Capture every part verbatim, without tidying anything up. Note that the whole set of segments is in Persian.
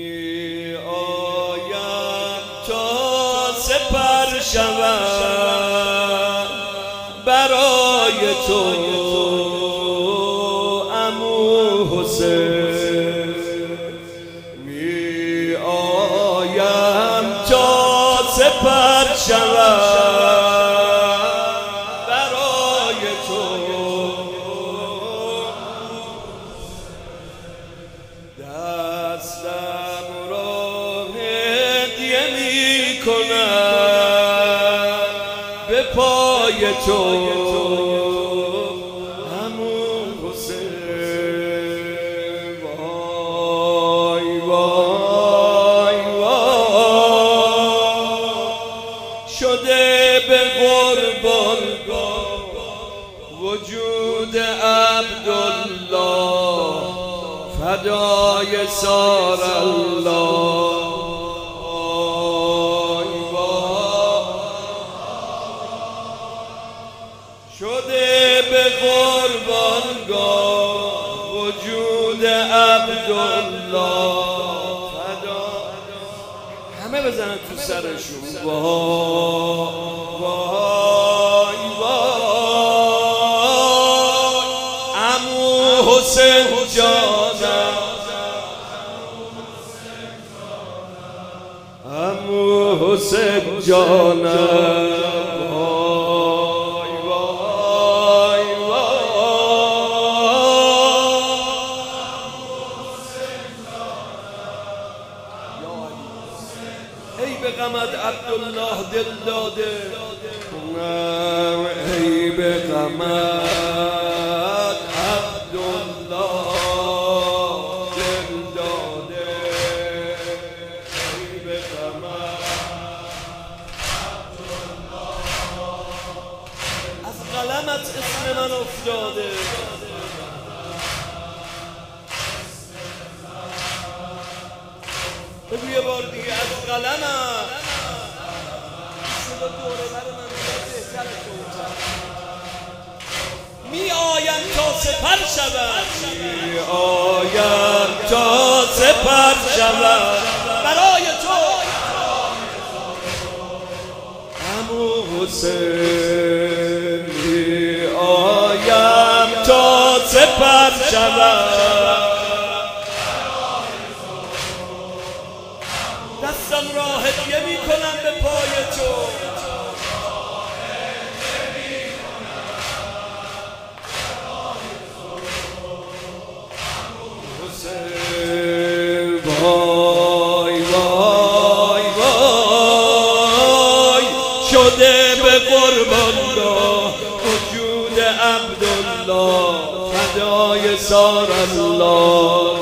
می آیم تا سپر شوم برای تو عمو حسین، می آیم تا سپر شوم برای تو، دستم را هدیه می کنم به پای تو عمو حسین. وای وای وای شده به قربان وجود عبدالله، فدای سار الله. شده به قربانگاه وجود عبدالله، فدا همه بزنن تو سرشون. وای وای عمو حسین جانم، عمو حسین جانم. ای به غمت عبدالله دل داده، ای به غمت عبدالله دل داده، ای به غمت عبدالله از قلمت اسم من افتاده. بگو یه بار دیگه از قلمم صدا دوره بر من بهتره تو می آیم تا سپر شوم، می آیم تا سپر شوم برای تو عمو حسین، می آیم تا سپر شوم، دستم را هدیه می کنم به پای تو، حسین. وای وای وای شده به قربانگاه وجود عبدالله، فدای سار الله.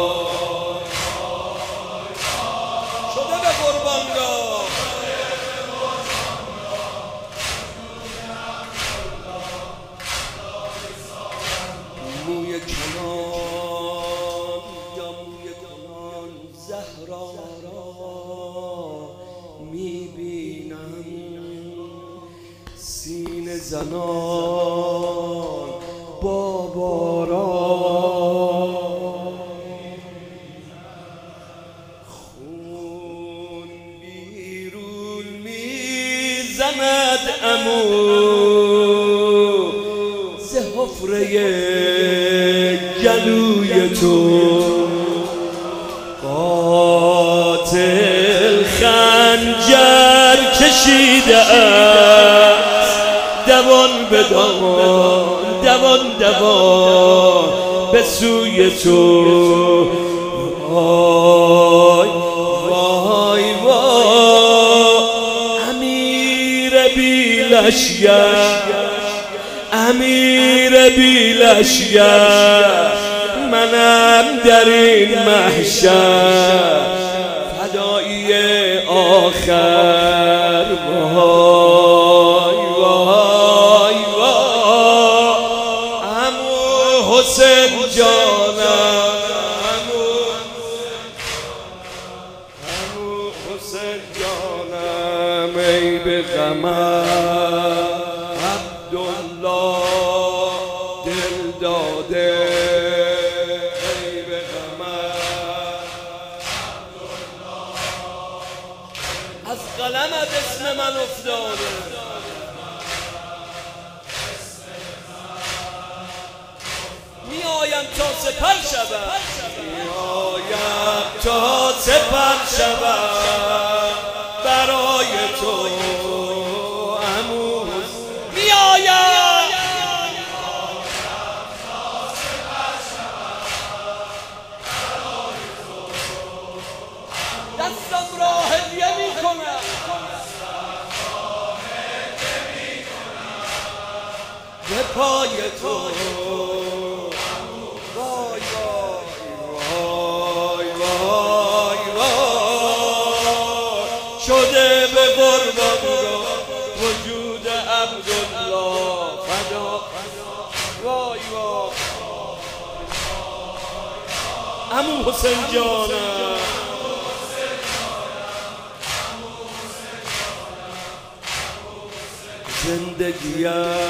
موی کنان یا موی کنان زهرا را میبینم، سینه زنان بابا را خون بیرون میزند عمو ز حفره گلوی تو، قاتل خنجر کشیده است دوان به دوان، دوان دوان به سوی تو. وای وای وای امیر بی لشگر، امیر بی لشگر منم در این محشر، فدایی آخر. وای وای وای عمو حسین جانم، عمو حسین جانم، ای به غمت عبدالله دل داده، ای به غمت از قلمت اسم من افتاده میایم تا سپر شدم میایم تا سپر شدم برای تو عمو میایم دستم را هدیه میکنم به پای تو وای وای وای وای شده به قربان وجود عبدالله فدا وای وای عمو حسین جانم زندگیم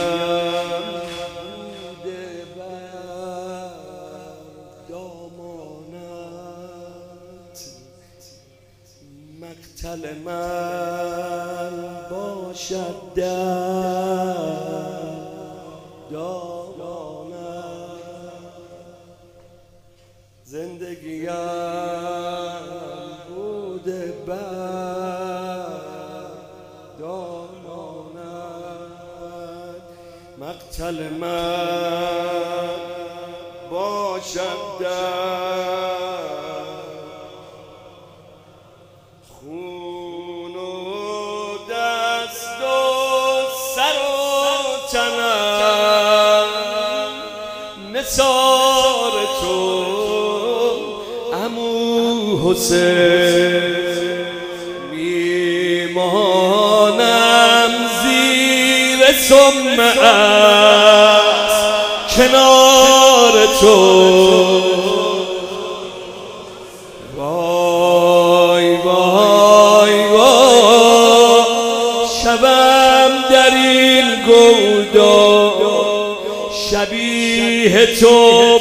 بوده بر دامانت مقتل من باشد در دامانت زندگیم بوده بر دامانت مقتل من باشد در خون و دست و سر و تنم نثار تو عمو حسین میمانم زیر سمعت کنار تو وای وای وای شبم در این گودا شبیه تو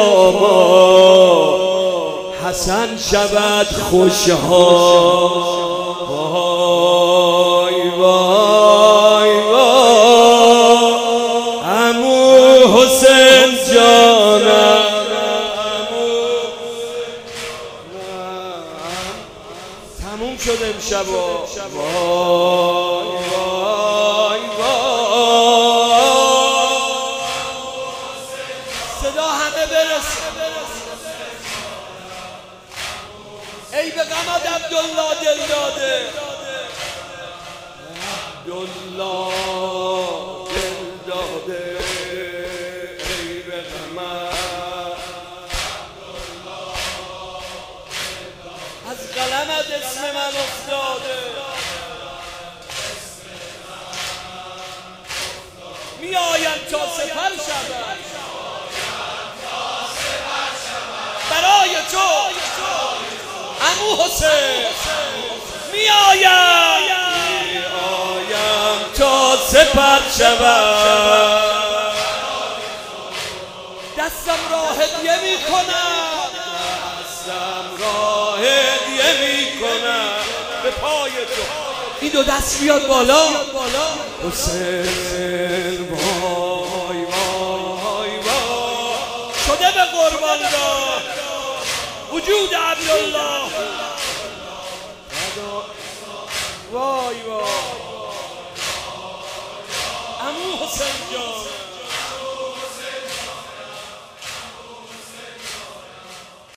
پاما حسن شود خوشحال وای وای وای عمو حسین جانم تموم شد امشب وای وای وای صدا همه برسه ای به غمت عبدالله دل داده عبدالله دل داده ای به غمت از قلمت اسم من افتاده میایم تا سپر شدم برای تو عمو حسین میایم میایم تا سپر شوم دستم را هدیه میکنم دستم را هدیه میکنم به پای تو این دو دست بیاد بالا حسین وای وای وای شده به قربانگاه وجود عبدالله وای وای عمو حسین جان